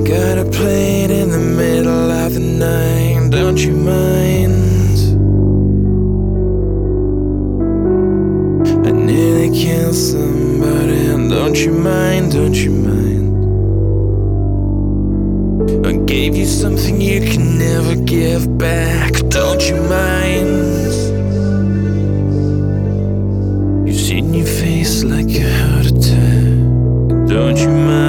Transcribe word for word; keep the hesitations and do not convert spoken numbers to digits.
Got a plane in the middle of the night, don't you mind? I nearly killed somebody, don't you mind, don't you mind? I gave you something you can never give back, don't you mind? You've seen your face like a heart attack, don't you mind?